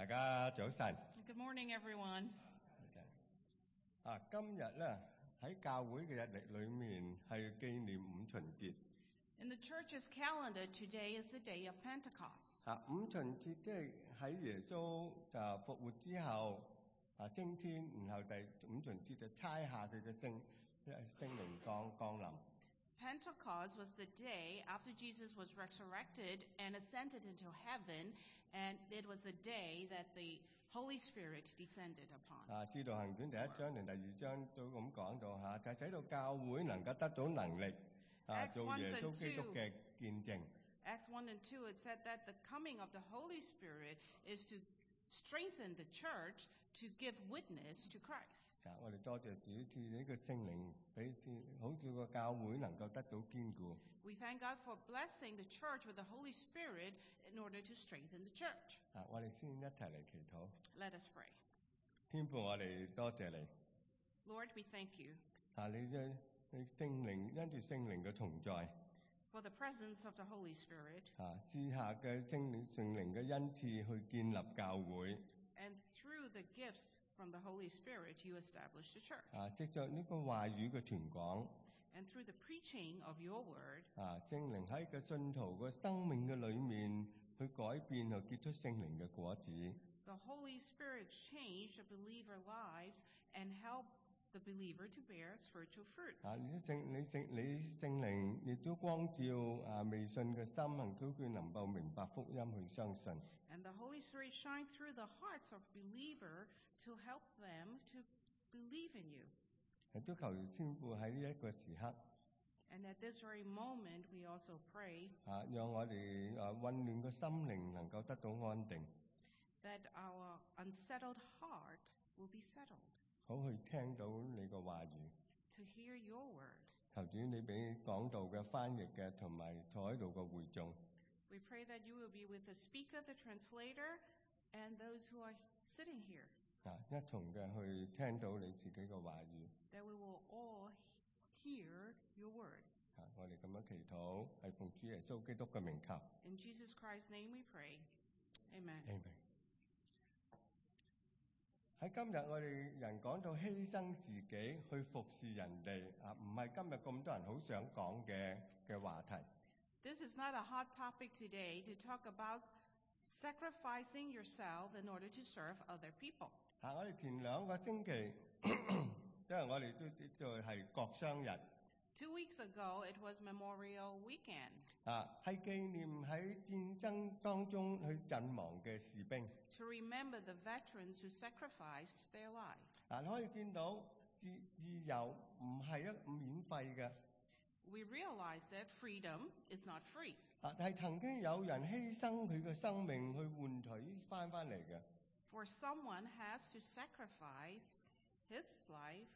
大家早晨。 Good morning, everyone. 今日咧喺教會嘅日曆裏面係紀念五旬節。 In the church's calendar, today is the day of Pentecost. 五旬節即係喺耶穌復活之後升天，然後第五旬節就差下佢嘅聖靈降臨。 Pentecost was the day after Jesus was resurrected and ascended into heaven, and it was the day that the Holy Spirit descended upon. 使徒行傳第一章同第二章都咁講到就使到教會能夠得到能力做耶穌基督嘅見證。 Acts 1 and 2, it said that the coming of the Holy Spirit is to strengthen the church to give witness to Christ. 我哋多謝主賜呢個聖靈俾好叫個教會能夠得到堅固。 We thank God for blessing the church with the Holy Spirit in order to strengthen the church. 我哋先一齊嚟祈禱。 Let us pray. 天父，我哋多謝你。 Lord, we thank you. 你聖靈因住聖靈嘅同在。 For the presence of the Holy Spirit. 賜下嘅聖靈嘅恩賜去建立教會。 And through the gifts from the Holy Spirit, you establish the church. 藉着呢個話語嘅傳講。 And through the preaching of your word. 聖靈喺個信徒嘅生命嘅裏面去改變和結出聖靈嘅果子。 The Holy Spirit changed the believer lives and help the believer to bear spiritual fruits. 你聖靈亦都光照未信嘅心，能叫佢能夠明白福音去相信。 And the Holy Spirit shine through the hearts of believer to help them to believe in you. 都求天父喺呢一個時刻。 And at this very moment, we also pray. 讓我哋混亂嘅心靈能夠得到安定。 That our unsettled heart will be settled. 好去聽到你嘅話語。 To hear your word. 求主你俾講道嘅翻譯嘅同埋坐喺度嘅會眾。 We pray that you will be with the speaker, the translator, and those who are sitting here. 一同嘅去聽到你自己嘅話語。 That we will all hear your word. 我哋咁樣祈禱，係奉主耶穌基督嘅名求。 In Jesus Christ's name we pray. Amen. Amen. 喺今日我哋人講到犧牲自己去服侍人哋唔係今日咁多人好想講嘅話題。 This is not a hot topic today to talk about sacrificing yourself in order to serve other people. 我哋前2個星期，因為我哋都係國殤日。 2 weeks ago, it was Memorial Weekend. 係紀念喺戰爭當中去陣亡嘅士兵。 To remember the veterans who sacrificed their life. 你可以見到自由唔係免費嘅。 We realize that freedom is not free. 係曾經有人犧牲佢嘅生命去換取翻嚟嘅。 For someone has to sacrifice his life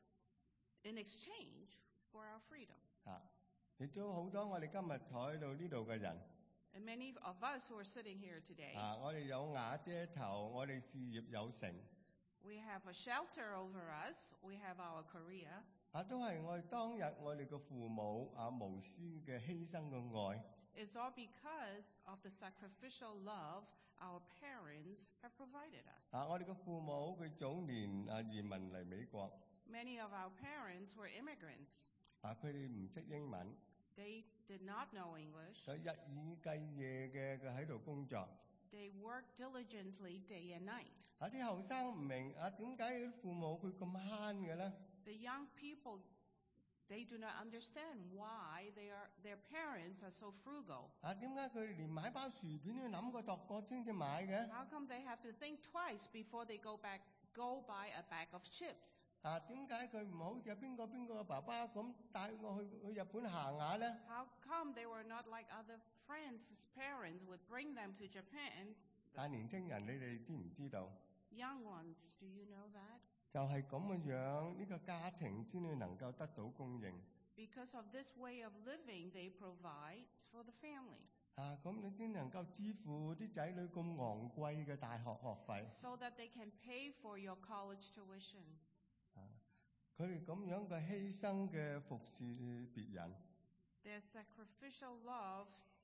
in exchange for our freedom. 亦都好多我哋今日坐喺度呢度嘅人。 And many of us who are sitting here today. 我哋有瓦遮頭，我哋事業有成。 We have a shelter over us. We have our career. 都係我哋當日我哋嘅父母無私嘅犧牲嘅愛。 It's all because of the sacrificial love our parents have provided us. 我哋嘅父母佢早年移民嚟美國。 Many of our parents were immigrants. 佢哋唔識英文。 They did not know English. 佢日以繼夜嘅喺度工作。 They worked diligently day and night. 啲後生唔明點解父母佢咁慳嘅咧？ The young people, they do not understand why their parents are so frugal. 點解佢哋連買包薯片都要諗過度過先至買嘅？ How come they have to think twice before they go buy a bag of chips? 點解佢唔好似邊個嘅爸爸咁帶我去日本行下咧？ How come they were not like other friends' parents would bring them to Japan? 但年輕人，你哋知唔知道？ Young ones, do you know that? 就係咁嘅樣，呢個家庭先至能夠得到供應。 Because of this way of living, they provide for the family. 咁你先能夠支付啲仔女咁昂貴嘅大學學費。 So that they can pay for your college tuition. 佢哋咁樣嘅犧牲嘅服侍別人。 Their sacrificial love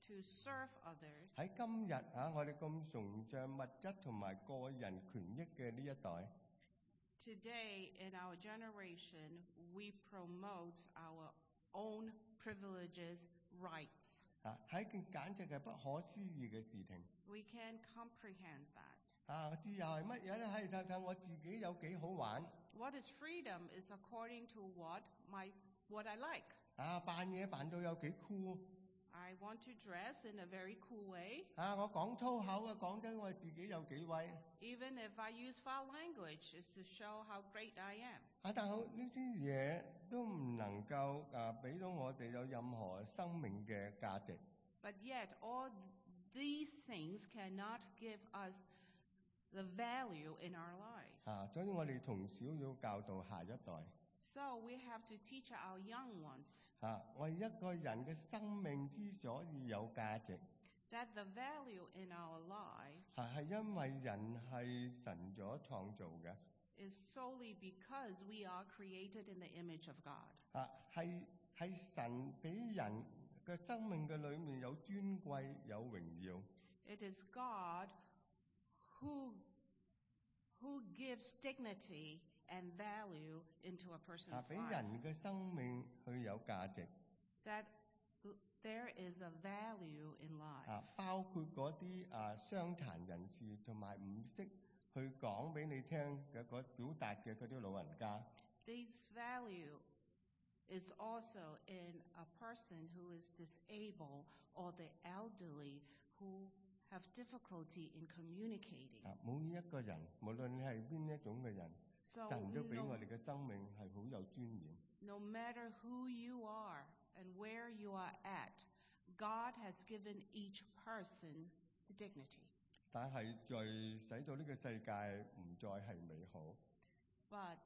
to serve others. 喺今日我哋咁崇尚物質同埋個人權益嘅呢一代， Today, in our generation, we promote our own privileges, rights. 係一件簡直係不可思議嘅事情。 We can comprehend that. 自由係乜嘢咧？係睇睇我自己有幾好玩。 What is freedom is according to what I like. 扮嘢扮到有幾酷。 I want to dress in a very cool way. 我講粗口講真我自己有幾威。 Even if I use foul language, it's to show how great I am. 但係呢啲嘢都唔能夠俾到我哋有任何生命嘅價值。 But yet, all these things cannot give us the value in our lives. 所以我哋從小要教導下一代。 So we have to teach our young ones 我哋一個人嘅生命之所以有價值， that the value in our life 係因為人係神所創造嘅， is solely because we are created in the image of God. 係神俾人嘅生命嘅裏面有尊貴有榮耀。 It is God who gives dignity and value into a person's 俾 life. 人嘅生命去有價值。 That there is a value in life. 包括嗰啲傷殘人士同埋唔識去講俾你聽嘅表達嘅嗰啲老人家。 This value is also in a person who is disabled or the elderly who have difficulty in communicating. 每一個人，無論你係邊一種嘅人， So 神都俾我哋嘅生命係好有尊嚴。 no matter who you are and where you are at, God has given each person the dignity. 但係罪使到呢個世界唔再係美好。 But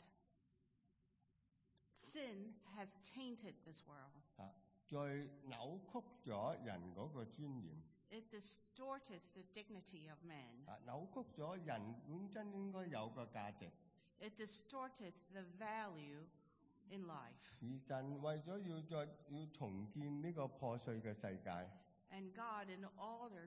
sin has tainted this world. 罪扭曲咗人嗰個尊嚴。 It distorted the dignity of man. 扭曲咗人本真應該有個價值。 It distorted the value in life. 而神為咗要重建呢個破碎嘅世界， And God, in order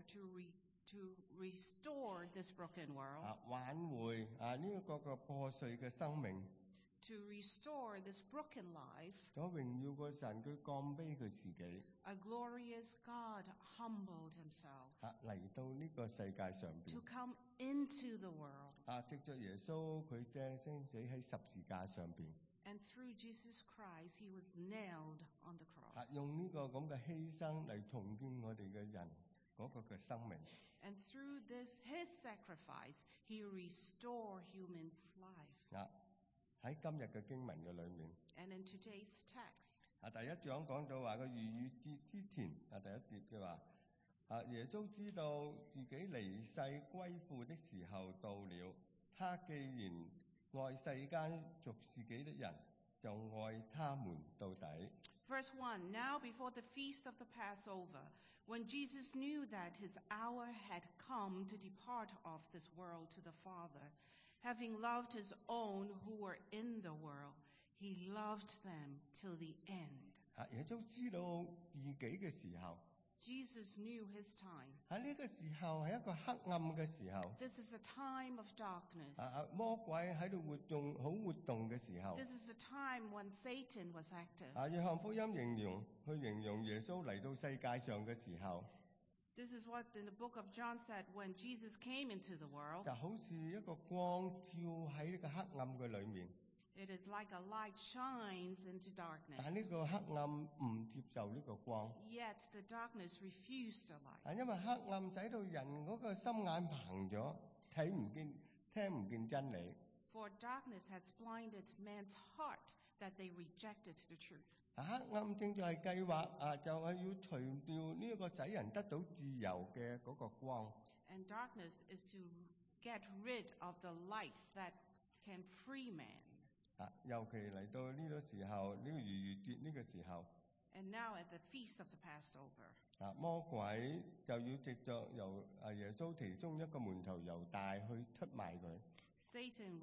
to restore this broken world, 挽回呢個破碎嘅生命， to restore this broken life, 所榮耀個神佢降卑佢自己， a glorious God humbled himself 嚟到呢個世界上 to 邊。 come into the world. 藉着耶穌佢嘅生死喺十字架上邊， And through Jesus Christ, he was nailed on the cross. 用呢個咁嘅犧牲嚟重建我哋嘅人嗰個嘅生命。 And through his sacrifice, he restored humans' life. 喺今日嘅經文嘅裏面， And in today's text, 第一章講到話個逾越節之前，第一節嘅話，耶穌知道自己離世歸父的時候到了，他既然愛世間屬自己的人，就愛他們到底。 Verse 1, now before the feast of the Passover, when Jesus knew that his hour had come to depart of this world to the Father, having loved his own who were in the world, he loved them till the end. 耶穌知道自己嘅時候， Jesus knew his time. 喺呢個時候係一個黑暗嘅時候， This is a time of darkness. 魔鬼喺度好活動嘅時候。 This is a time when Satan was active. 約翰福音形容耶穌嚟到世界上嘅時候， This is what in the book of John said when Jesus came into the world. 就好似一個光照喺呢個黑暗嘅裏面。 It is like a light shines into darkness. 但呢個黑暗唔接受呢個光， Yet the darkness refused the light. 因為黑暗使到人嗰個心眼盲咗，睇唔見、聽唔見真理。 For darkness has blinded man's heart that they rejected the truth. 黑暗正在係計劃就係要除掉呢一個使人得到自由嘅嗰個光。 And darkness is to get rid of the light that can free man. 尤其嚟到呢個時候，呢個逾越節呢個時候， And now at the feast of the Passover, 魔鬼就要藉着由耶穌其中一個門徒猶大去出賣佢。 Satan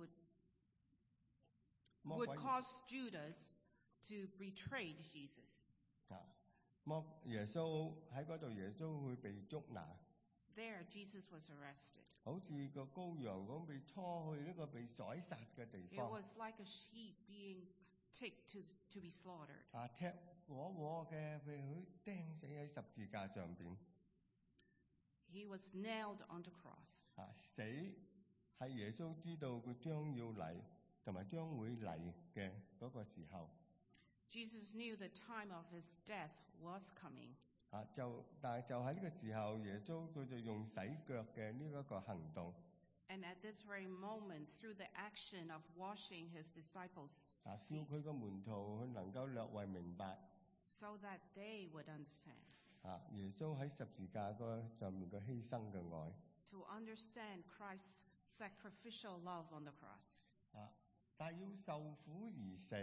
魔 would 鬼 cause Judas to betray Jesus. 耶穌喺嗰度，耶穌會被捉拿， There, Jesus was arrested. 好似個羔羊咁被拖去呢個被宰殺嘅地 It 方。 was like a sheep being ticked to be slaughtered. 踢和嘅被佢釘死喺十字架上邊。 He was nailed on the cross. 死係耶穌知道佢將要嚟同埋將會嚟嘅嗰個時候。 Jesus knew the time of his death was coming. 但係就喺呢個時候，耶穌佢就用洗腳嘅呢一個行動。 And at this very moment, through the action of washing his disciples' 叫 feet, 佢個門徒佢能夠略為明白。 so that they would understand. 耶穌喺十字架個上面嘅犧牲嘅愛。 To understand Christ's sacrificial love on the cross. 但係要受苦而死。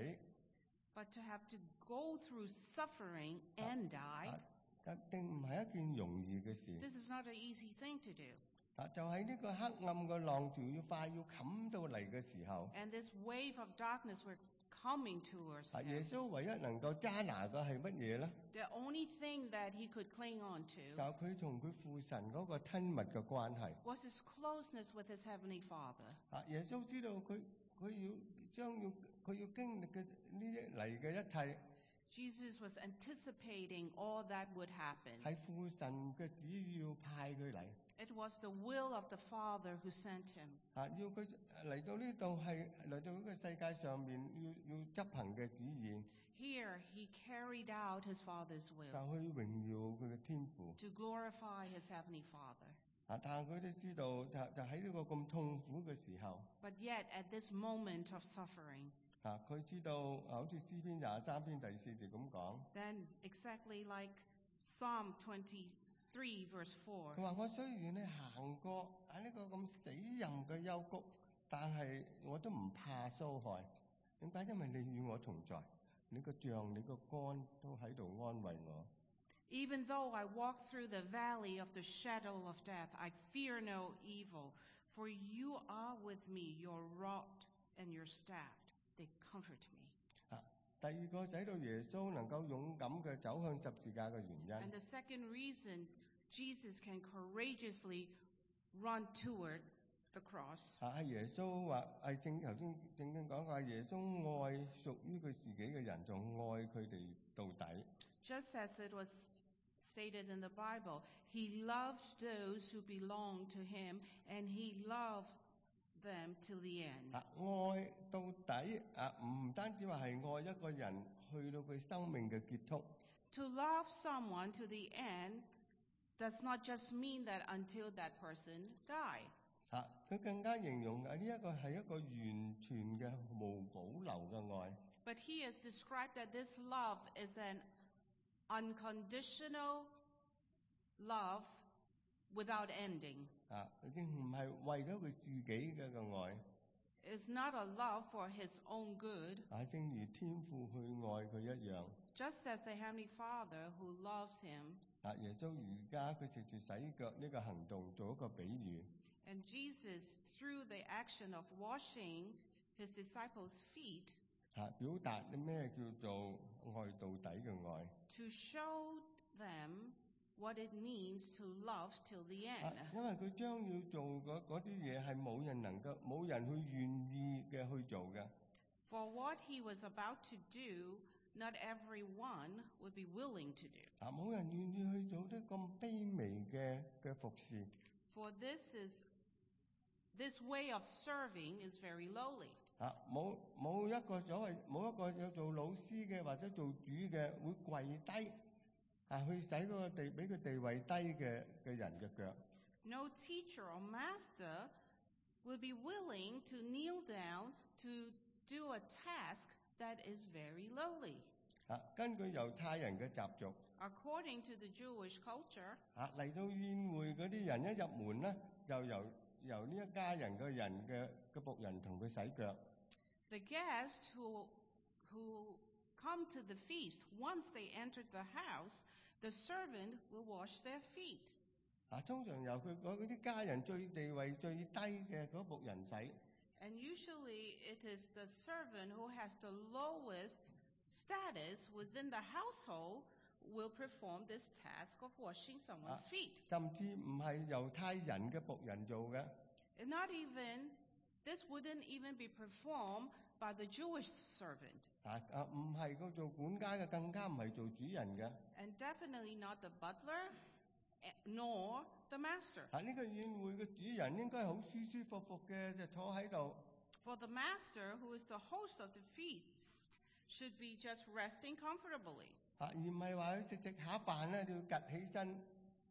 But to have to go through suffering and die, 定唔係一件容易嘅事。 this is not an easy thing to do. 就喺呢個黑暗嘅浪潮要快要冚到嚟嘅時候， And this wave of darkness were coming towards 耶 him. 穌唯一能夠揸拿嘅係乜嘢咧？ The only thing that he could cling on 就 to 係佢同佢父神嗰個親密嘅關係。 was his closeness with his heavenly Father. 耶穌知道佢要經歷嘅呢嚟嘅一切 Jesus was anticipating all that would happen. 係父神嘅旨意要派佢嚟。 It was the will of the Father who sent him. 要佢嚟到呢度係嚟到呢個世界上面要執行嘅旨意， Here he carried out his Father's 就 will 去榮耀佢嘅天父。 to glorify his heavenly Father. 但係佢都知道，就喺呢個咁痛苦嘅時候， But yet, at this moment of suffering, 佢知道好似詩篇23篇第4節咁講， then exactly like Psalm 23, verse 4, 佢話：我雖然咧行過喺呢個咁死蔭嘅幽谷，但係我都唔怕遭害。點解？因為你與我同在，你個杖、你個竿都喺度安慰我。 Even though I walk through the valley of the shadow of death, I fear no evil, for you are with me, your rod and your staff, they comfort me. 第二個使到耶穌能夠勇敢嘅走向十字架嘅原因， And the second reason Jesus can courageously run toward the cross 係耶穌話係頭先正經講過，耶穌愛屬於佢自己嘅人，就愛佢哋到底。 Just as it was stated in the Bible, he loved those who belong to him, and he loved them till the end. 愛到底唔單止話係愛一個人去到佢生命嘅結束， To love someone to the end does not just mean that until that person dies. 佢更加形容呢一個係一個完全嘅無保留嘅愛。 But he has described that this love is an unconditional love without ending. 已經唔係為咗佢自己嘅愛， It's not a love for his own good, 正如天父去愛佢一樣。 just as the Heavenly Father who loves him. 耶穌而家佢藉住洗腳呢個行動做一個比喻。 And Jesus, through the action of washing his disciples' feet, 表達咩叫做愛到底嘅愛。 to show them what it means to love till the end. 因為佢將要做嗰啲嘢係冇人去願意嘅去做嘅。 For what he was about to do, not everyone would be willing to do. 冇人願意去做啲咁卑微嘅服侍。 For this way of serving is very lowly. 冇一個有做老師嘅或者做主嘅會跪低去洗嗰個俾佢地位低嘅人嘅腳。 No teacher or master will be willing to kneel down to do a task that is very lowly. 根據猶太人嘅習俗， According to the Jewish culture, 嚟到宴會嗰啲人一入門咧，就由呢一家人嘅人嘅僕人同佢洗腳。 the guests who come to the feast, once they entered the house, the servant will wash their feet. 通常由佢嗰啲家人地位最低嘅嗰僕人洗。 And usually it is the servant who has the lowest status within the household will perform this task of washing someone's feet. 甚至唔係猶太人嘅僕人做嘅。 And not even, this wouldn't even be performed by the Jewish servant. 唔係個做管家嘅，更加唔係做主人嘅。 And definitely not the butler, nor the master. 呢個宴會嘅主人應該好舒舒服服嘅就坐喺度。 For the master, who is the host of the feast, should be just resting comfortably. 而唔係話佢食下飯咧就要趌起身。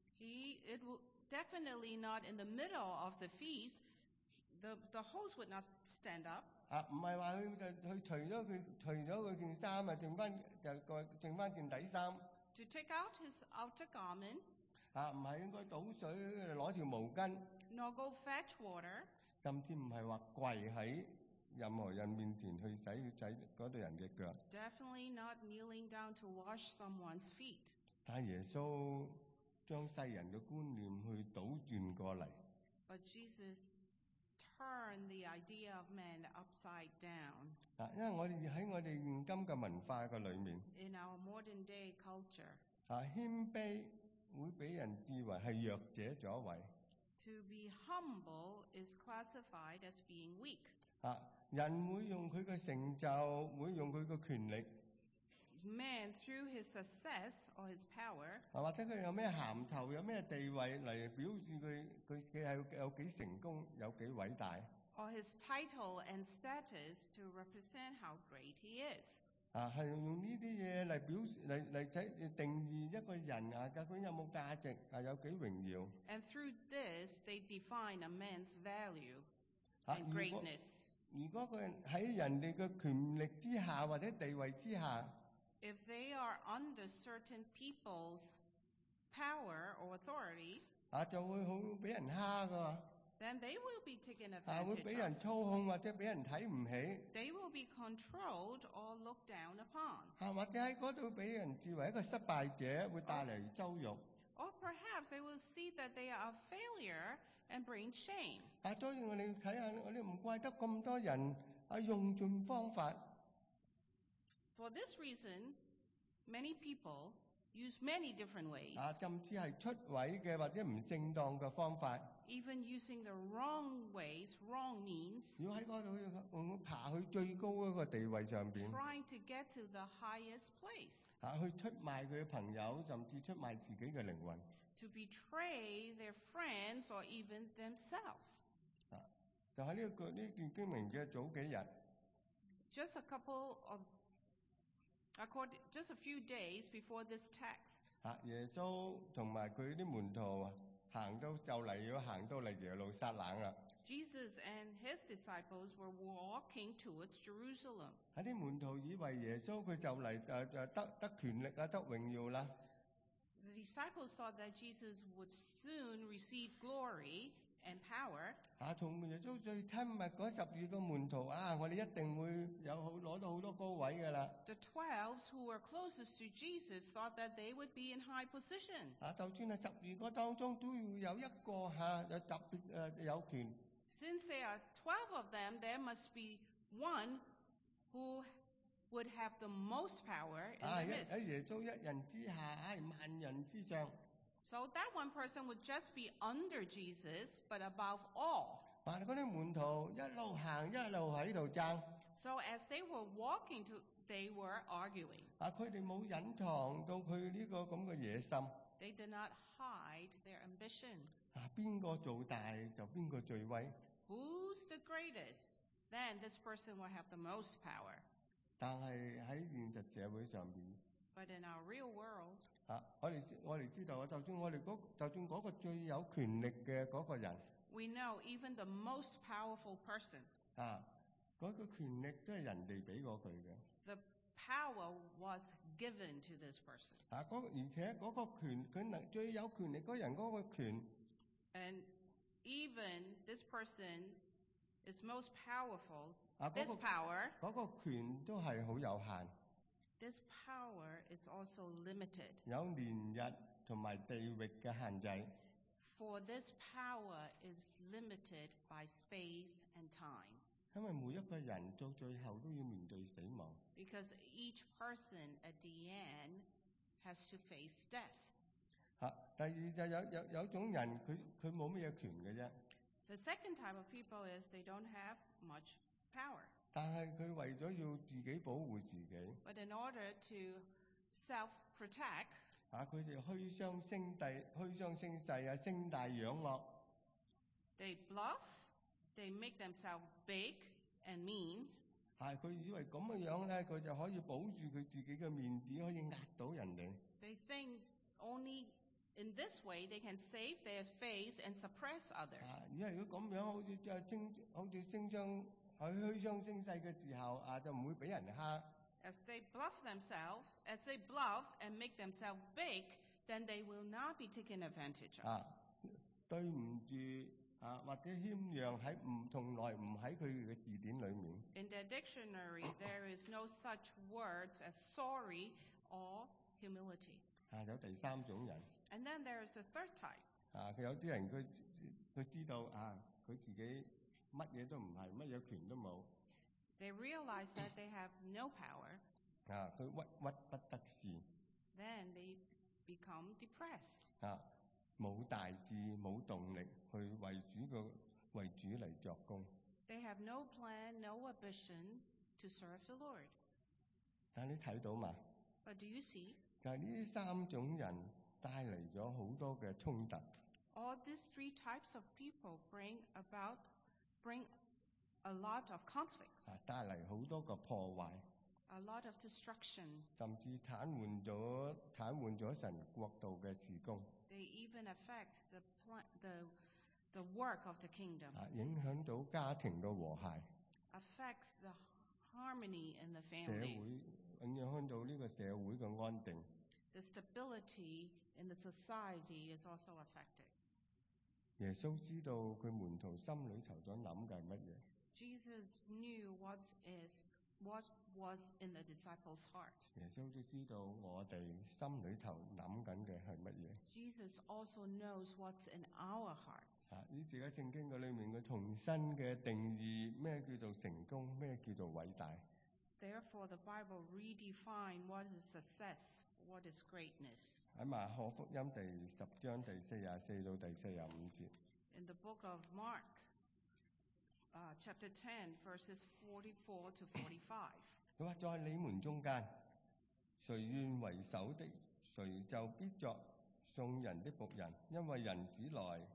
It will definitely not in the middle of the feast. The host would not stand up. 唔係話佢就除咗佢件衫啊，剩翻件底衫。 To take out his outer garment. 唔係應該倒水攞條毛巾。 Nor go fetch water. 甚至唔係話跪喺任何人面前去洗嗰對人嘅腳。 Definitely not kneeling down to wash someone's feet. 但耶穌將世人嘅觀念去倒轉過嚟。 But Jesus turned the idea of man upside down. 因為我哋喺我哋現今嘅文化嘅裏面， In our modern day culture, 謙卑會俾人視為係弱者左位。 to be humble is classified as being weak. 人會用佢嘅成就，會用佢嘅權力， Man, through his success or his power, 或者佢有咩銜頭、有咩地位嚟表示佢係有幾成功、有幾偉大。 or his title and status to represent how great he is. 係用呢啲嘢嚟表嚟定義一個人究竟有冇價值，有幾榮耀。 And through this, they define a man's value and greatness. 如果佢喺人哋嘅權力之下或者地位之下， If they are under certain people's power or authority, 就會好俾人蝦噶。 then they will be taken 會 advantage 俾人 of. 操控或者俾人睇唔起， They will be controlled or looked down upon. 或者喺嗰度俾人視為一個失敗者，會帶嚟羞辱。 Or perhaps they will see that they are a failure and bring shame. 當然我哋睇下，我哋唔怪得咁多人用盡方法。 For this reason, many people use many different ways, 甚至係出位嘅或者唔正當嘅方法， even using the wrong ways, wrong means, 要喺嗰度爬去最高嗰個地位上邊， trying to get to the highest place, 去出賣佢嘅朋友，甚至出賣自己嘅靈魂。 to betray their friends or even themselves. 就喺呢段經文嘅早幾日， Just a few days before this text, 耶穌同埋佢啲門徒行到嚟耶路撒冷啦。 Jesus and his disciples were walking towards Jerusalem. 啲門徒以為耶穌佢就嚟得權力啦，得榮耀啦。 The disciples thought that Jesus would soon receive glory and power. 從耶穌最親密嗰12個門徒我哋一定會攞到好多高位噶啦。 The 12 who were closest to Jesus thought that they would be in high position. 就算係12個當中都要有一個有特別有權。 Since there are 12 of them, there must be one who would have the most power in the midst. 喺耶穌一人之下，萬人之上。 So that one person would just be under Jesus, but above all. 嗰啲門徒一路行一路喺度爭。 So as they were walking, they were arguing. 佢哋冇隱藏到佢呢個咁嘅野心。 They did not hide their ambition. 邊個做大就邊個最威。 Who's the greatest? Then this person will have the most power. 但係喺現實社會上邊， But in our real world, 我哋知道就算嗰個最有權力嘅嗰個人， we know even the most powerful person, 嗰個權力都係人哋俾過佢嘅。 the power was given to this person. 而且嗰個佢最有權力嗰人嗰個權， And even this person is most powerful. 嗰 This power, 個權都係好有限， this power is also limited. 有年日同埋地域嘅限制。 For this power is limited by space and time. 因為每一個人到最後都要面對死亡。 Because each person at the end has to face death. 第二就有一種人佢冇乜嘢權嘅啫， The second type of people is they don't have much power. 但係佢為咗要自己保護自己， But in order to self-protect, 佢哋虛張聲勢啊，聲大揚惡， they bluff, they make themselves big and mean, 佢以為咁嘅樣咧，佢就可以保住佢自己嘅面子，可以壓到人哋。 they think only in this way they can save their face and suppress others. 如果咁樣好似聲張虛張聲勢嘅時候，就唔會俾人蝦。 As they bluff and make themselves big, then they will not be taken advantage of. 對唔住或者謙讓從來唔喺佢嘅字典裏面。 In their dictionary, there is no such words as sorry or humility. 有第三種人。 And then there is the third type. 佢有啲人佢知道佢自己乜嘢都唔係，乜嘢權都冇。 They realize that they have no power. 佢屈不得志。 Then they become depressed. 冇大志，冇動力去為主嚟作工。 They have no plan, no ambition to serve the Lord. 但你睇到嘛？ But do you see? 就係呢三種人帶嚟咗好多嘅衝突。 All these three types of people bring a lot of conflicts, 帶嚟好多個破壞， a lot of destruction. 甚至癱瘓咗神國度嘅事工， They even affect the work of the kingdom, 影響到家庭嘅和諧， affect the harmony in the 社 family, 會影響到呢個社會嘅安定。 the stability in the society is also affected. 耶穌知道佢門徒心裏頭所諗嘅係乜嘢， Jesus knew what was in the disciples' heart. 耶穌都知道我哋心裏頭諗緊嘅係乜嘢。 Jesus also knows what's in our hearts. 呢節嘅聖經嘅裏面嘅重新嘅定義，咩叫做成功，咩叫做偉大。 Therefore, the Bible redefined what is success, what is greatness. 喺馬可福音第10章第44到第45節。 In the book of Mark, chapter 10, verses 44 to 45. 佢話：在你們中間，誰願為首的，誰就必作眾人的僕人，因為人子來，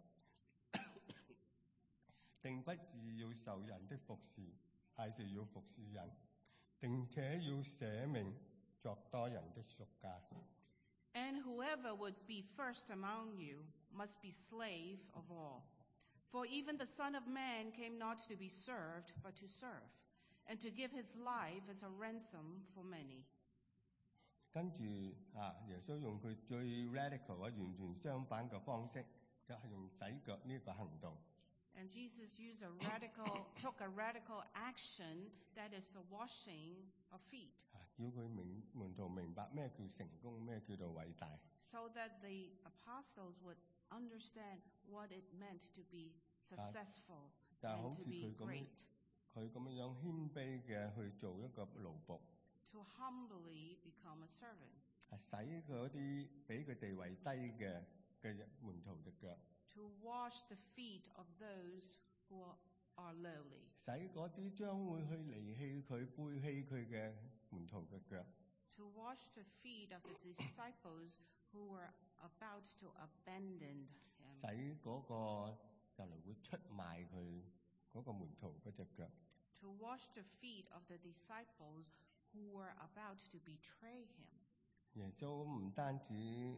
定不是要受人的服侍，乃是要服侍人，並且要捨命作多人的贖價。 And whoever would be first among you must be slave of all. For even the Son of Man came not to be served, but to serve, and to give his life as a ransom for many. 跟住耶穌用佢最 radical 完全相反嘅方式，就係用洗腳呢個行動。 And Jesus took a radical action, that is the washing of feet, 要佢門徒明白咩叫成功，咩叫做偉大。 so that the apostles would understand what it meant to be successful 就係好 and 似 to be 佢咁 great, 樣謙卑嘅去做一個奴僕， to humbly become a servant, 洗嗰啲比佢地位低嘅門徒嘅腳， to wash the feet of those who are lowly, 洗嗰啲將會去離棄佢、背棄佢嘅門徒嘅腳， to wash the feet of the disciples who were about to abandon him, 洗嗰個就嚟會出賣佢嗰個門徒嗰隻腳。 to wash the feet of the disciples who were about to betray him. 耶穌唔單止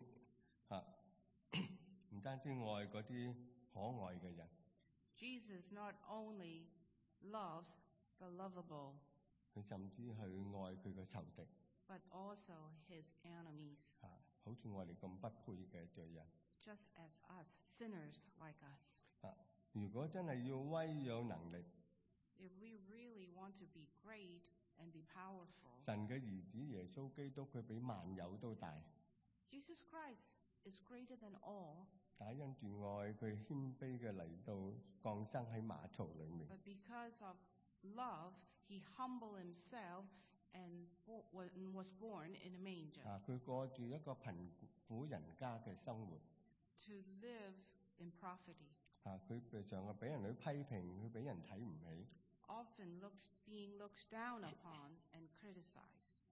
愛嗰啲可愛嘅人， Jesus not only loves the lovable, 佢甚至去愛佢嘅仇敵， but also his enemies, 好似我哋咁不配嘅罪人。 just as us, sinners like us. 如果真係要威有能力， If we really want to be great and be powerful, 神嘅兒子耶穌基督佢比萬有都大， Jesus Christ is greater than all, 但係因住愛佢謙卑嘅嚟到降生喺馬槽裏面， but because of love, he humbled himself and was born in a manger 佢過住一個貧苦人家嘅生活。 to live in poverty, 佢常常俾人去批評，佢俾人睇唔起。 often being looked down upon and criticized.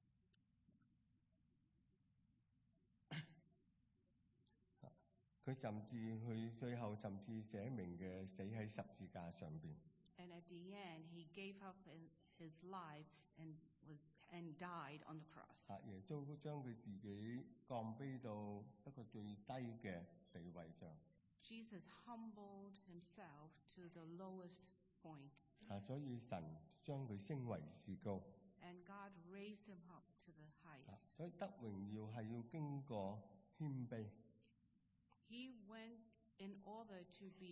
佢甚至佢最後甚至寫明嘅死喺十字架上邊。 And at the end, he gave up his life and died on the cross. 耶穌將佢自己降卑到一個最低嘅地位上。 Jesus humbled himself to the lowest point, 所以神將佢升為至高。 and God raised him up to the highest. 所以得榮耀係要經過謙卑。 He went in order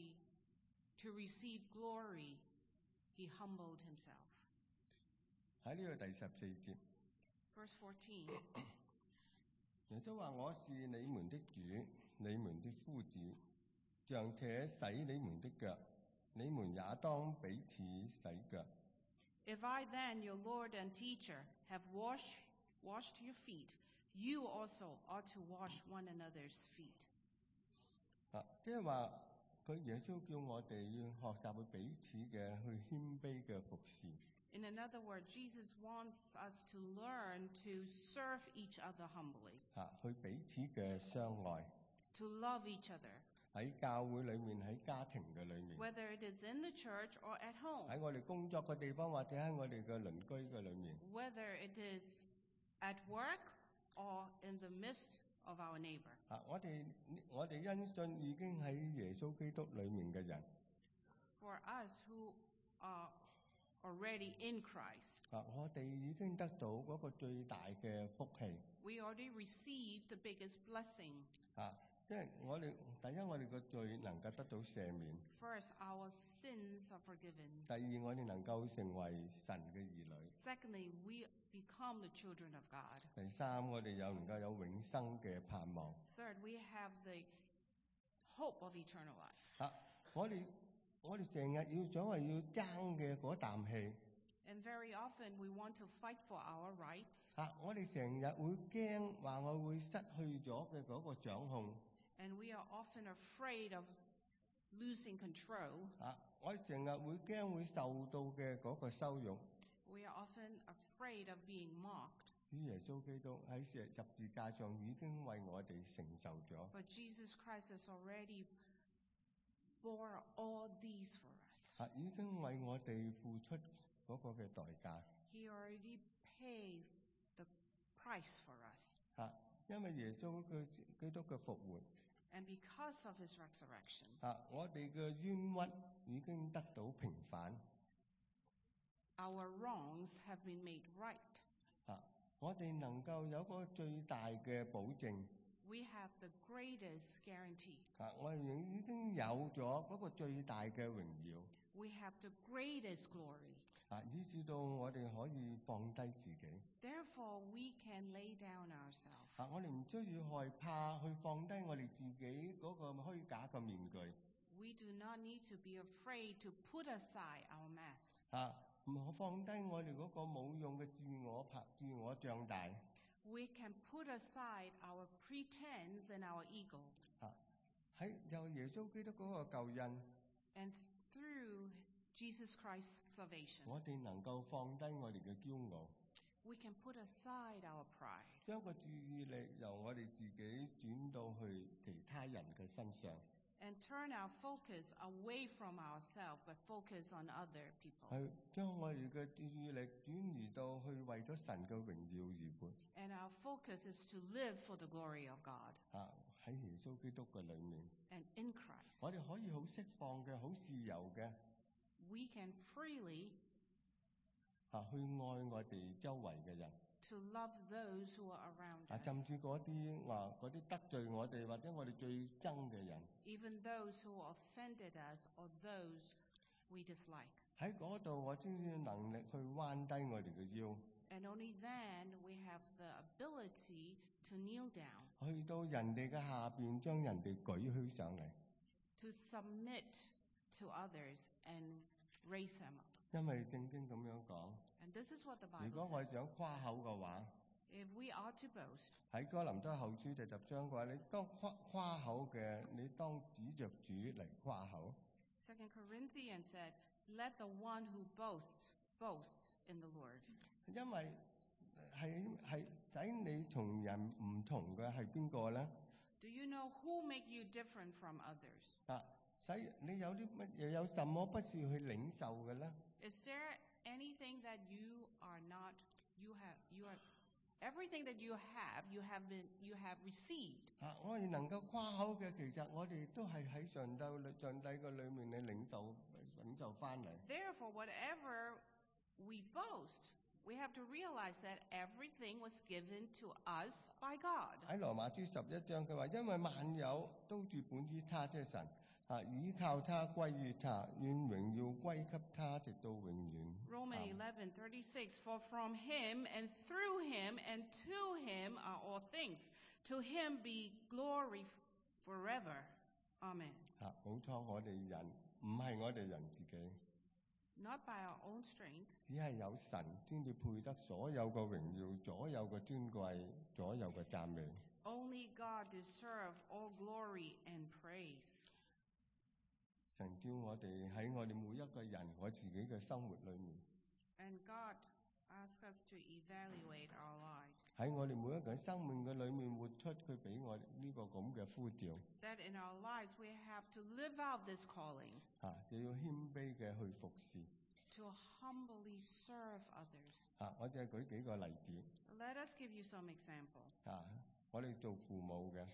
to receive glory. He humbled himself. 喺呢個第14節， Verse 14, 耶穌話：我是你們的主，你們的夫子，尚且洗你們的腳，你們也當彼此洗腳。 If I then, your Lord and teacher, have washed your feet, you also ought to wash one another's feet. 即係話佢耶穌叫我哋要學習去彼此嘅去謙卑嘅服侍。 In another word, Jesus wants us to learn to serve each other humbly, 去彼此嘅相愛。 to love each other, 喺教會裏面，喺家庭嘅裏面， whether it is in the church or at home, 喺我哋工作嘅地方，或者喺我哋嘅鄰居嘅裏面。 whether it is at work or in the midst of our neighbor. 我哋因信已經喺耶穌基督裏面嘅人， For us who are already in Christ, 我哋已經得到嗰個最大嘅福氣。 we already received the biggest blessing. 因為第一，我哋個罪能夠得到赦免； First, our sins are forgiven. 第二，我哋能夠成為神嘅兒女； Secondly, we become the children of God. 第三，我哋能夠有永生嘅盼望。 Third, we have the hope of eternal life. 我哋成日要想話要爭嘅嗰啖氣， And very often we want to fight for our rights, 我哋成日會驚話我會失去咗嘅嗰個掌控。 and we are often afraid of losing control. 我哋成日會驚會受到嘅嗰個羞辱。 We are often afraid of being mocked. 耶穌基督喺十字架上已經為我哋承受咗。 But Jesus Christ has already bore all these for us. 已經為我哋付出嗰個嘅代價。 He already paid the price for us. 因為耶穌嘅基督嘅復活， And because of his resurrection, 我哋嘅冤屈已經得到平反。 our wrongs have been made right. 我哋能夠有個最大嘅保證。 We have the greatest guarantee. 我哋已經有咗嗰個最大嘅榮耀。 We have the greatest glory. 以至到我哋可以放低自己。 Therefore, we can lay down ourselves. 我哋唔需要害怕去放低我哋自己嗰個虛假嘅面具。 We do not need to be afraid to put aside our masks. 唔好放低我哋嗰個冇用嘅自我壯大。 We can put aside our pretense and our ego. 喺有耶穌基督嗰個救恩， And through Jesus Christ's salvation, 我哋能夠放低我哋嘅驕傲， we can put aside our pride. 將個注意力由我哋自己轉到去其他人嘅身上， And turn our focus away from ourselves, but focus on other people. 係將我哋嘅注意力轉移到去為咗神嘅榮耀而活。 And our focus is to live for the glory of God. 喺耶穌基督嘅裏面， And in Christ, 我哋可以好釋放嘅、好自由嘅， we can freely 去愛我哋周圍嘅人。 to love those who are around us, 甚至嗰啲得罪我哋或者我哋最憎嘅人， even those who offended us or those we dislike. 喺嗰度我先至能力去彎低我哋嘅腰， And only then we have the ability to kneel down, 去到人哋嘅下邊，將人哋舉起上嚟。 to submit to others and raise them up. 因為聖經咁樣講， And this is what the 如 Bible 果我 says. 想誇口嘅話， If we are to boast, 喺哥林多後書第10章嘅話，你當誇口嘅，你當指着主嚟誇口。 2 Corinthians said, let the one who boasts, boast in the Lord. 因為係使你同人唔同嘅係邊個咧？ Do you know who make you different from others? 使你有啲乜嘢？有什麼不是去領受嘅咧？ Is there anything that you are not, you are, everything that you have received? 我哋能夠誇口嘅，其實我哋都係喺上帝嘅裏面嚟領受翻嚟。 Therefore, whatever we boast, we have to realize that everything was given to us by God. 喺羅馬書11章佢話：因為萬有都住本於他，即係神。倚靠他，歸於他，願榮耀歸給他，直到永遠。 Romans 11:36, for from him and through him and to him are all things. To him be glory forever. Amen. 冇錯，我哋人唔係我哋人自己， Not by our own strength, 只係有神先至配得所有嘅榮耀，所有嘅尊貴，所有嘅讚美。 only God deserves all glory and praise. 神叫我哋喺我哋每一個人我自己嘅生活裏面， And God asks us to evaluate our lives. 喺我哋每一個人生命嘅裏面活出佢俾我呢個咁嘅呼召。 That in our lives we have to live out this calling, 就要謙卑嘅去服侍。 to humbly serve others. 我淨係舉幾個例子。 Let us give you some example. 我哋做父母嘅，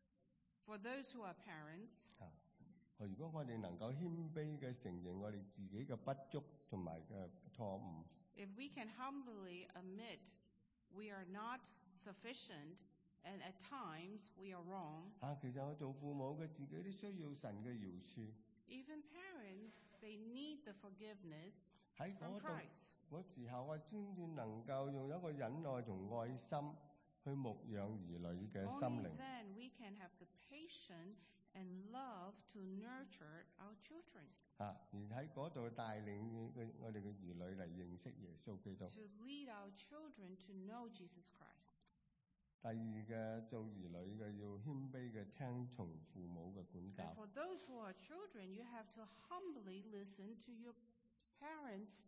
For those who are parents, 如果我哋能夠謙卑嘅承認我哋自己嘅不足同埋嘅錯誤， if we can humbly admit we are not sufficient and at times we are wrong, 其實我做父母嘅自己都需要神嘅饒恕。 even parents, they need the forgiveness 喺 from 嗰度 Christ. 嗰時候，我先至能夠用一個忍耐同愛心去牧養兒女嘅心 Only 靈。 then we can have the patience and love to nurture our children, 而喺嗰度帶領我哋嘅兒女嚟認識耶穌基督。 to lead our children to know Jesus Christ. 第二嘅做兒女嘅要謙卑嘅聽從父母嘅管 And 教。 for those who are children, you have to humbly listen to your parents'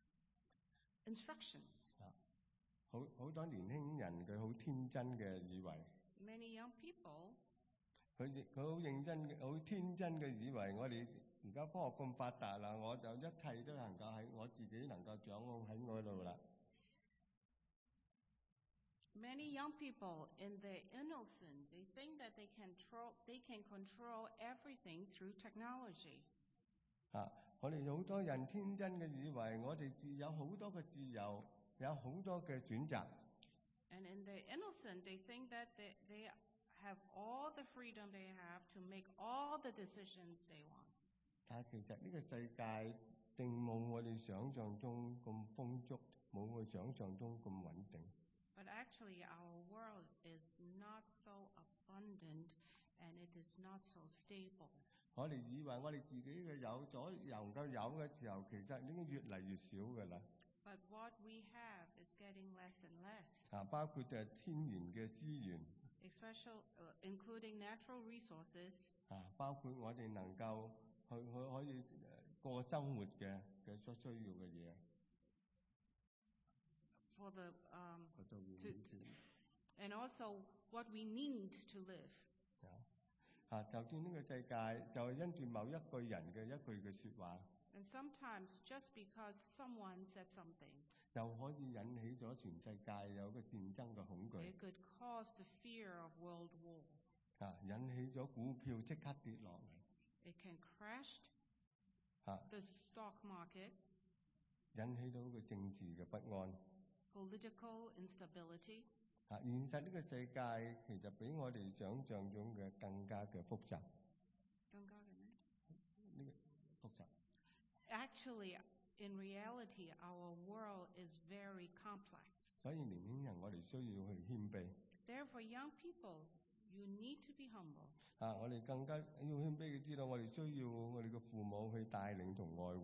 instructions. 好多年輕人佢好天真嘅以為， Many young people, 佢好認真嘅、好天真嘅以為我哋而家科學咁發達啦，我就一切都能夠喺我自己能夠掌握喺我度啦。 many young people in their innocence, they think that they can control everything through technology. 我哋好多人天真嘅以為我哋有好多嘅自由，有好多嘅選擇。 And in their innocence, they think that they have all the freedom they have to make all the decisions they want. 但係其實呢個世界定冇我哋想象中咁豐足，冇我哋想象中咁穩定。 But actually, our world is not so abundant and it is not so stable. 我哋以為我哋自己嘅有咗能夠有嘅時候，其實已經越嚟越少㗎啦。 But what we have is getting less and less, 包括天然嘅資源， including natural resources, 包括我哋能夠去可以過生活嘅所需要嘅嘢。 for the and also what we need to live. 就算呢個世界就係因住某一個人嘅一句嘅説話， And sometimes just because someone said something, 就可以引起咗全世界有個戰爭嘅恐懼， it could cause the fear of world war. 引起咗股票即刻跌落嚟， It can crash the stock market, 引起到個政治嘅不安。 political instability. 現實呢個世界其實比我哋想象中嘅更加嘅複雜。複雜。 Actually, in reality, our world is very complex. 所以年輕人我哋需要去謙卑。 Therefore, young people, you need to be humble. 我哋更加要謙卑嘅知道，我哋需要我哋嘅父母去帶領同愛護。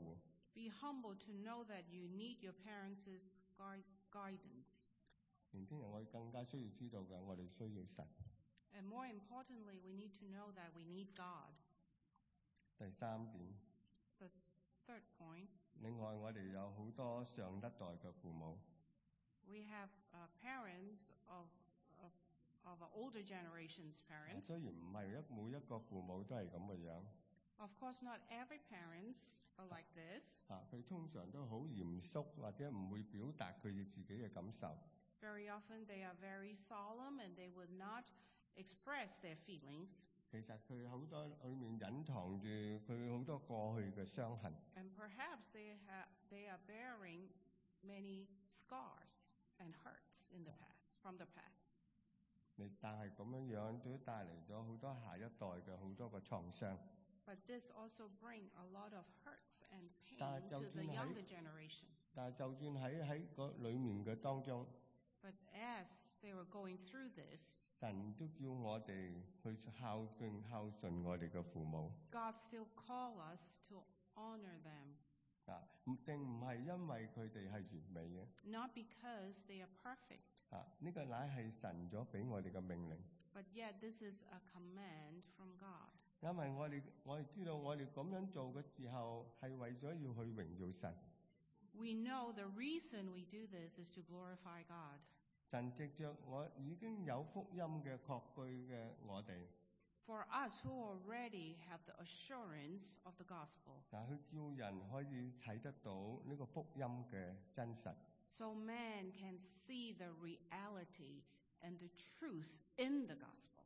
Be humble to know that you need your parents' guidance. 年輕人，我哋更加需要知道嘅，我哋需要神。 And more importantly, we need to know that we need God. 第三點， The third point, 另外我哋有好多上一代嘅父母， we have parents of older generation's parents. 雖然唔係每一個父母都係咁嘅樣， Of course, not every parents are like this. 佢通常都好嚴肅，或者唔會表達佢哋自己嘅感受。 Very often they are very solemn and they would not express their feelings. 其實佢好多裏面隱藏住佢好多過去嘅傷痕。 And perhaps they are bearing many scars and hurts in the past, from the past. 但係咁樣都帶嚟咗好多下一代嘅好多個創傷。 But this also brings a lot of hurts and 但 pain 係就 to the 算喺 younger generation. 但係就算喺個裡面嘅當中， But as they were going through this, 神都叫我哋去孝順我哋嘅父母。 God still calls us to honor them, 並唔係因為佢哋係完美嘅。 not because they are perfect, 呢個乃係神咗俾我哋嘅命令。 but yet this is a command from God. 因為我哋知道我哋咁樣做嘅時候係為咗要去榮耀神。 We know the reason we do this is to glorify God. 神藉着我已經有福音嘅確據嘅我哋， For us who already have the assurance of the gospel, 去叫人可以睇得到呢個福音嘅真實。 so man can see the reality and the truth in the gospel.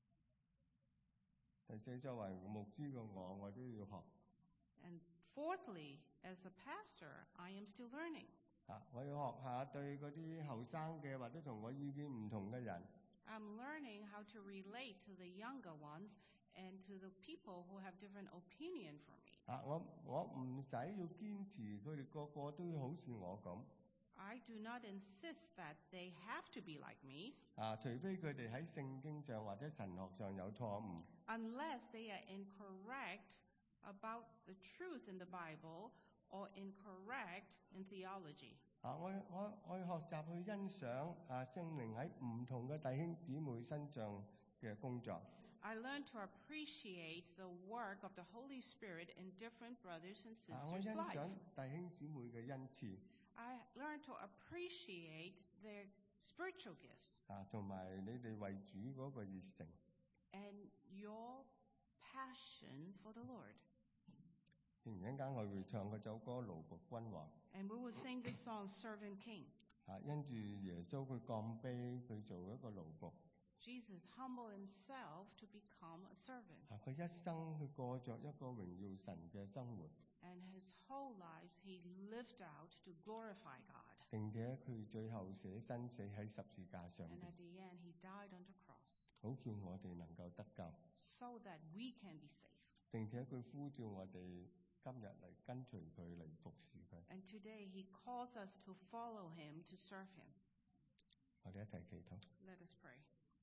第四，作為牧師嘅我都要學。 And fourthly, as a pastor, I am still learning. 我要學下對嗰啲後生嘅或者同我意見唔同嘅人， I'm learning how to relate to the younger ones and to the people who have different opinion from me. 我唔使要堅持佢哋個個都要好似我咁。 I do not insist that they have to be like me, 除非佢哋喺聖經上或者神學上有錯誤。 unless they are incorrect about the truth in the Bible or incorrect in theology. 我要學習去欣賞聖靈喺唔同嘅弟兄姊妹身上嘅工作。 I learn to appreciate the work of the Holy Spirit in different brothers and 我 sisters' 欣賞 life. 弟兄姊妹嘅恩賜， I learn to appreciate their spiritual gifts 同埋你哋為主嗰個熱誠。 and your passion for the Lord. 一陣間我會唱嗰首歌《奴僕君王》。 And we will sing this song, Servant King. 因住耶穌佢降卑，佢做一個奴僕。 Jesus humbled himself to become a servant. 佢一生佢過着一個榮耀神嘅生活， And his whole life he lived out to glorify God. 並且佢最後捨身死喺十字架上 And 邊， at the end he died on the cross 好叫我哋能夠得救。 so that we can be saved. 並且佢呼召我哋今日嚟跟隨佢嚟服侍佢。 And today he calls us to follow him, to serve him. 我哋一齊祈禱。 Let us pray.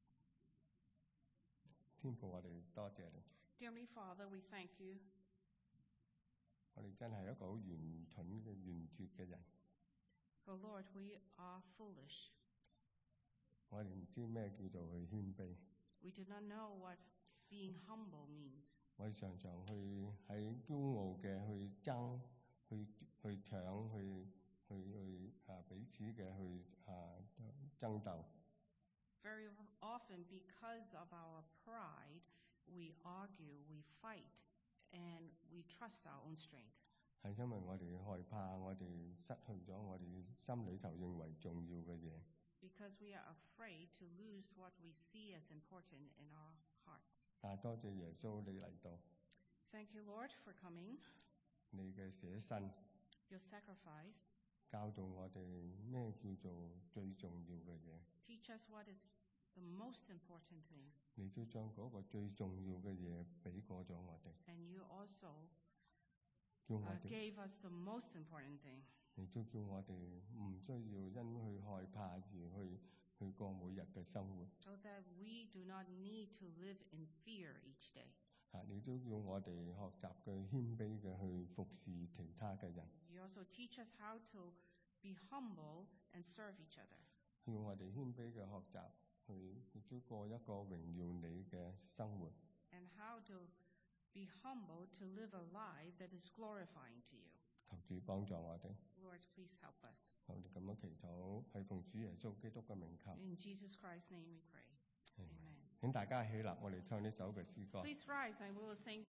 天父，我哋多謝你。 Dearly Father, we thank you. 我哋真係一個好愚蠢嘅愚拙嘅人， For Lord, we are foolish. 我哋唔知咩叫做去謙卑。 We do not know what being humble means. 我哋常常去喺驕傲嘅去爭、去搶、彼此嘅去爭鬥。 Very often, because of our pride, we argue, we fight, and we trust our own strength. 係因為我哋害怕，我哋失去咗我哋心裏頭認為重要嘅嘢。 Because we are afraid to lose what we see as important in our hearts. 但係多謝耶穌你嚟到， Thank you, Lord, for coming, 你嘅捨身 your sacrifice. 教導我哋咩叫做最重要嘅嘢。 Teach us what is the most important thing. 你都將嗰個最重要嘅嘢俾過咗我哋， And you also 叫我哋， gave us the most important thing. 你都叫我哋唔需要因去害怕而去過每日嘅生活。 So that we do not need to live in fear each day. 你都要我哋學習嘅謙卑嘅去服侍其他嘅人， You also teach us how to be humble and serve each other. 要我哋謙卑嘅學習去過一個榮耀你嘅生活。 And how to be humble to live a life that is glorifying to you. 求主幫助我哋， Lord, please help us. 我哋咁樣祈禱，係奉主耶穌基督嘅名求。 In Jesus Christ's name we pray. Amen. 請大家起立，我哋唱呢首嘅詩歌。 Please rise and we will sing.